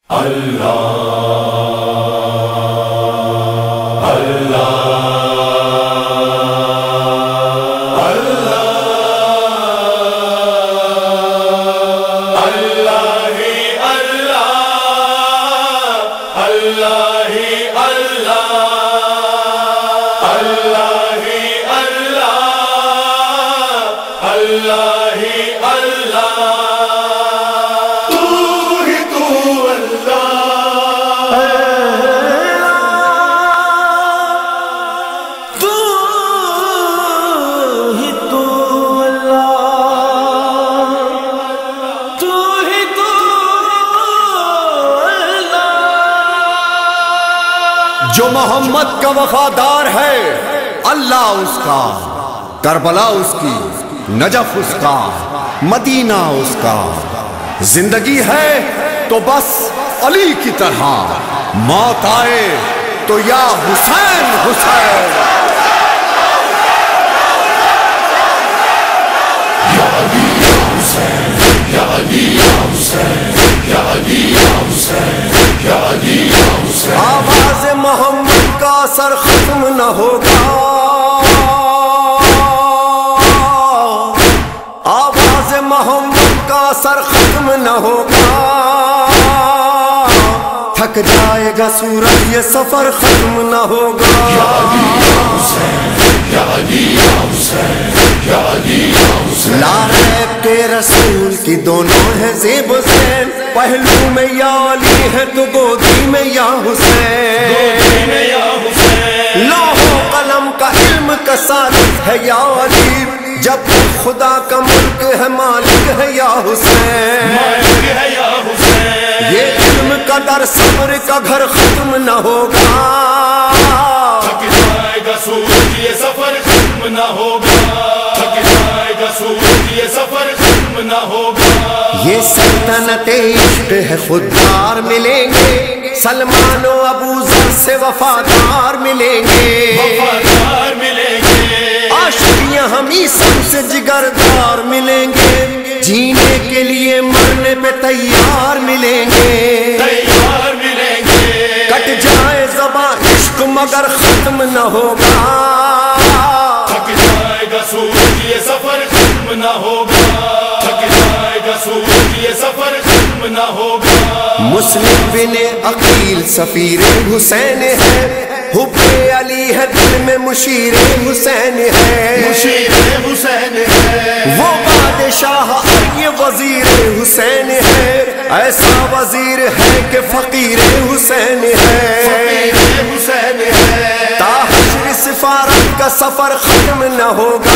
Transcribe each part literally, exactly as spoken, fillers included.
جو محمد کا وفادار ہے اللہ اس کا، کربلا اس کی، نجف اس کا، مدینہ اس کا، زندگی ہے تو بس علی کی طرح، موت آئے تو یا حسین حسین، یا علی یا حسین، یا علی یا حسین، یا علی یا حسین، یا علی یا حسین۔ آواز محمد کا اثر ختم نہ ہوگا، آواز محمد کا اثر ختم نہ ہوگا، تھک جائے گا سورج یہ سفر ختم نہ ہوگا، یا علی یا حسین، یا علی یا حسین، یا علی یا حسین۔ لا ریب کے رسول کی دونوں ہے زیب حسین، پہلو میں یا علی ہے تو گودی میں یا حسین، لوح و قلم کا علم کا سالک ہے یا علی، جب تک خدا کا ملک ہے مالک ہے یا حسین، یہ علم کا در صبر کا گھر ختم نہ ہوگا، تھک جائے گا سورج یہ سفر ختم نہ ہوگا، تھک جائے گا سورج یہ سفر ختم نہ ہوگا۔ یہ سلطنت عشق ہے خوددار ملیں گے، سلمان و ابو ذر سے وفادار ملیں گے، وفادار ملیں گے، عاشقیاں ہمیں سب سے جگردار ملیں گے، جینے کے لیے مرنے پہ تیار ملیں گے، تیار ملیں گے، کٹ جائے زباں عشق مگر ختم نہ ہوگا، تھک جائے گا سورج یہ سفر ختم نہ ہوگا، تھک جائے گا سورج یہ سفر ختم نہ ہوگا۔ مسلم بن عقیل سفیر حسین ہے، حب علی ہے دل میں مشیر حسین ہے، مشیر حسین ہے، وہ بادشاہ اور یہ وزیر حسین ہے، ایسا وزیر ہے کہ فقیر حسین ہے، فقیر حسین ہے، تا حشر سفارت کا سفر ختم نہ ہوگا،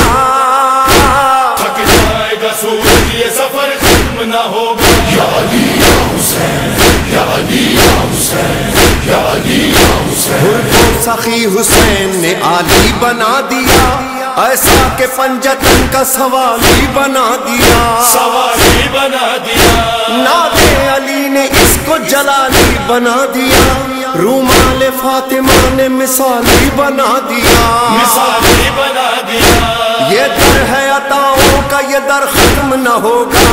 تھک جائے گا سورج یہ سفر ختم نہ ہوگا، یا علی یا حسین، یا علی یا حسین، یا علی یا حسین۔ کو سخی حسین نے علی بنا دیا، ایسا کہ پنجتن کا سوالی بنا دیا، سوالی بنا دیا، ناد علی نے اس کو جلالی بنا دیا، رومال فاطمہ نے مثالی بنا دیا، مثالی بنا دیا، یہ در ہے عطاؤں کا یہ در ختم نہ ہوگا،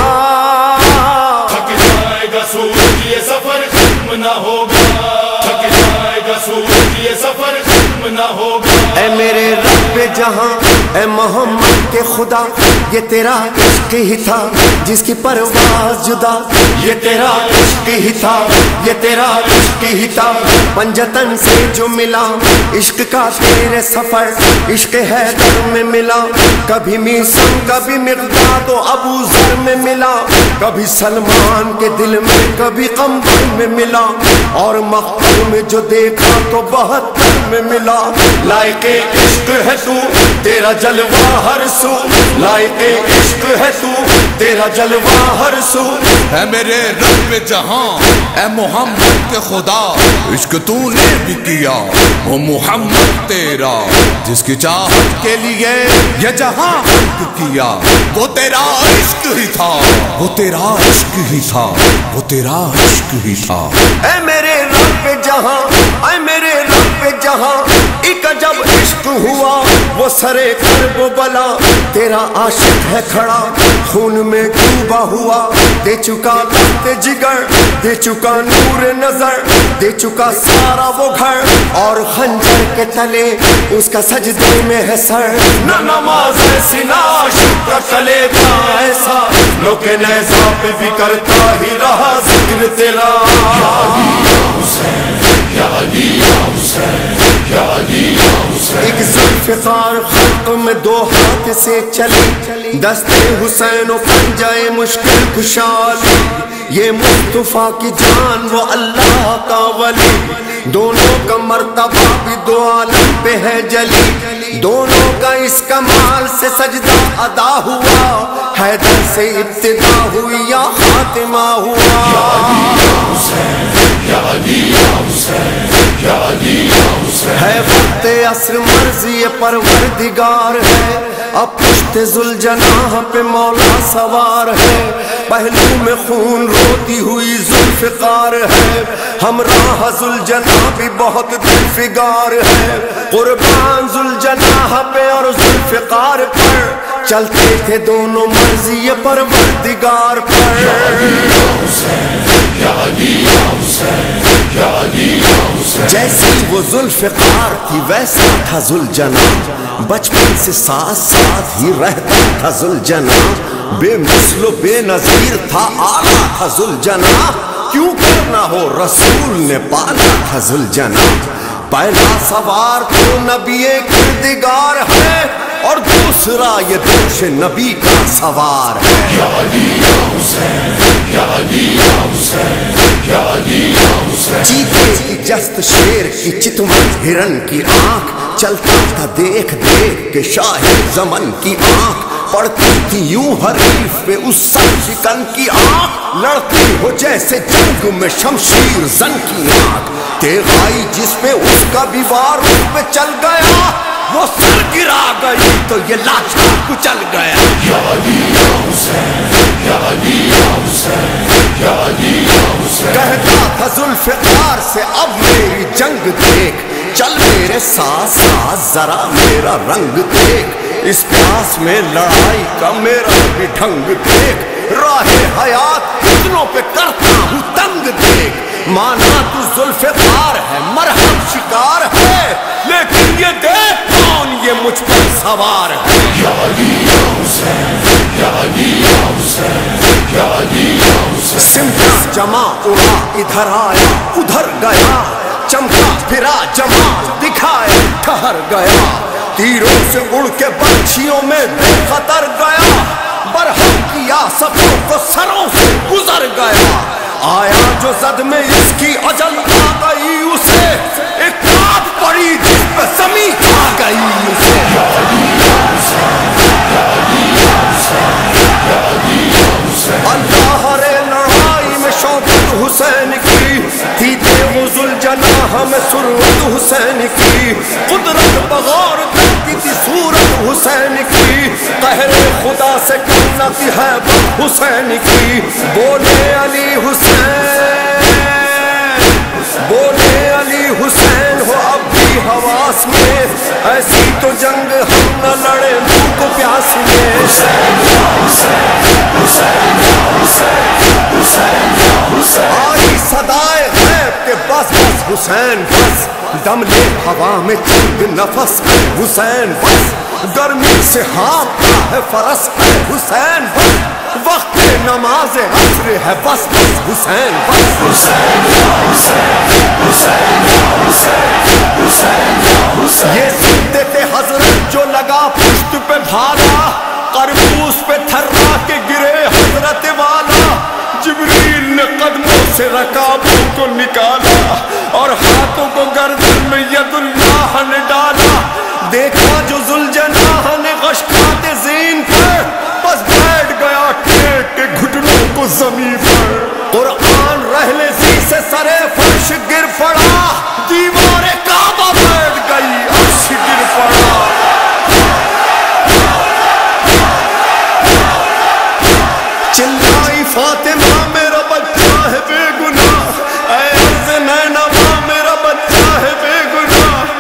تھک جائے گا سورج یہ سفر ختم نہ ہوگا، تھک جائے گا سورج یہ سفر ختم نہ ہوگا۔ اے میرے رب جہاں اے محمد کے خدا، یہ تیرا عشق ہی تھا جس کی پرواز جدا، یہ تیرا عشق ہی تھا، یہ تیرا عشق ہی تھا، پنجتن سے جو ملا عشق کا تیرے سفر، عشق حیدر میں ملا، کبھی میسم کبھی مقداد و ابو ذر میں ملا، کبھی سلمان کے دل میں کبھی قمبر میں ملا، اور مقبر میں جو دیکھا تو بہتر میں ملا، لائق عشق ہے تو تیرا جلوہ ہر سو، لائق عشق ہے تو تیرا جلوہ ہر سو، اے میرے رب جہاں اے محمد کے خدا، عشق تو نے بھی کیا وہ محمد تیرا، جس کی چاہت کے لیے یہ جہاں خلق کیا، وہ تیرا عشق ہی تھا، وہ تیرا عشق ہی تھا، وہ تیرا عشق ہی تھا۔ اے میرے رب جہاں اے میرے رب جہاں ایک جب عشق ہوا وہ وہ سرے کرب و بلا تیرا عاشق ہے کھڑا خون میں ڈوبا ہوا دے چکا لخت جگر دے چکا نور نظر دے چکا سارا وہ گھر اور خنجر کے تلے اس کا سجدے میں ہے سر نہ نماز ایسی نہ عاشق کا کلیجہ ایسا لوگ نیزہ پہ بھی کرتا ہی رہا ذکر تیرا یا علی یا حسین یا علی یا حسین یا علی یا حسین ایک ذوالفقار خلق میں دو ہاتھ سے چلی دستے حسین و پنجائے مشکل کشالی یہ مصطفیٰ کی جان وہ اللہ کا ولی دونوں کا مرتبہ بھی دو عالم پہ ہے جلی دونوں کا اس کمال سے سجدہ ادا ہوا حیدر سے ابتدا ہوئی یا خاتمہ ہوا یا علی یا حسین یا علی یا حسین یا علی یا حسین ہے وقت عصر مرضی پروردگار ہے اب پشت ذوالجناح پہ مولا سوار ہے پہلو میں خون روتی ہوئی ذوالفقار ہے ہمراہ ذوالجناح بھی بہت دل فگار ہے قربان ذوالجناح پہ اور ذوالفقار پر چلتے تھے دونوں مرضی پروردگار پر یا علی یا حسین یا علی یا حسین یا علی یا حسین جیسی وہ ذوالفقار تھی ویسا تھا ذوالجناح بچپن سے ساتھ ساتھ ہی رہتا تھا ذوالجناح بے مثل و بے نظیر تھا آلہ تھا ذوالجناح کیوں کرنا ہو رسول نے پالا تھا ذوالجناح پہلا سوار تو نبی کردگار ہے اور دوسرا یہ دوش نبی کا سوار ہے یا علی یا حسین یا علی یا حسین یا علی یا حسین چیتے کی جست شیر کی چتون ہرن کی آنکھ چلتا تھا دیکھ دیکھ کے شاہ زمن کی آنکھ پڑتی تھی یوں حریف پہ اس سر شکن کی آنکھ لڑتی ہو جیسے جنگ میں شمشیر زن کی آنکھ تیغ آئی جس پہ اس کا بھی وار اس پہ چل گیا وہ سر گرا گئی تو یہ لاچھا کچل گیا یا علی یا حسین یا علی یا حسین یا علی یا حسین کہتا تھا ذوالفقار سے اب میری جنگ دیکھ چل میرے ساتھ ساتھ ذرا میرا رنگ دیکھ اس پیاس میں لڑائی کا میرا بھی ڈھنگ دیکھ راہ حیات اتنوں پہ کرتا ہوں تنگ دیکھ مانا تو ذوالفقار ہے مرہم شکار ہے لیکن یہ دیکھ کون یہ مجھ پر سوار ہے یا علی یا حسین یا علی یا حسین یا علی یا حسین سمٹا جمع اڑا ادھر آیا ادھر گیا چمکا پھرا جمال دکھایا ٹھہر گیا تیروں سے اڑ کے برچھیوں میں بے خطر گیا برہم کیا سفوں کو سروں سے گزر گیا آیا جو زد میں اس کی اجل آ گئی اسے ایک کاٹ پڑی جس پہ زمین کھا گئی اسے یا علی یا حسین یا علی یا حسین یا علی یا حسین اللہ رے لڑائی میں شوکت حسین کی تھی تیغ ذوالجناح میں ثروت حسین کی قدرت بغور کرتی تھی صورت حسین کی قہر خدا سے کرنا تھی حیبت حسین کی بولے علی حسین بولے علی حسین ہو اب بھی حواس میں ایسی تو جنگ ہم نہ لڑے بھوک پیاس میں حسین یا حسین حسین یا حسین حسین یا حسین آئی صدائے غیب کے بس بس حسین بس دم لے ہوا میں چند نفس ہے حسین بس گرمی سے ہانپتا ہے فرس ہے حسین بس وقت نماز عصر ہے بس بس حسین بس حسین یا حسین حسین یا حسین حسین یا حسین یہ سنتے تھے حضرت جو لگا پشت پہ بھالا قربوس پہ تھرا کے گرے حضرت والا جبریل نے قدموں سے رکابوں کو نکالا اور ہاتھوں کو گردن میں ید اللہ نے ڈالا دیکھا جو ذوالجناح نے غش کھاتے زین پر بس بیٹھ گیا ٹیک کے گھٹنوں کو زمین پر قرآن رحلے سی سے سرے فرش گر پڑا دیوار کعبہ بیٹھ گئی عرش گر پڑا چلائی فاطمہ میرا بچہ ہے بے گناہ اے عرض نینوا میرا بچہ ہے بے گناہ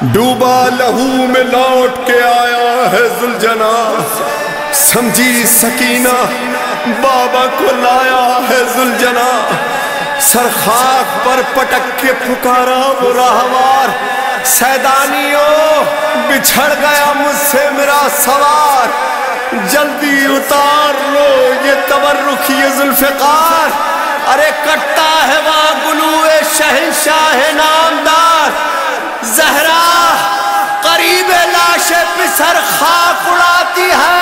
ڈوبا لہو میں لوٹ کے آیا ہے ذوالجنا، سمجھی سکینہ بابا کو لایا ہے ذوالجنا، سر خاک پر پٹک کے پکارا وہ راہوار، سیدانیوں بچھڑ گیا مجھ سے میرا سوار، جلدی اتار لو یہ تبرک یہ ذوالفقار، ارے کٹتا ہے وہاں گلوئے شہنشاہ نامدار، زہرا قریب لاش پہ سر خاک اڑاتی ہے،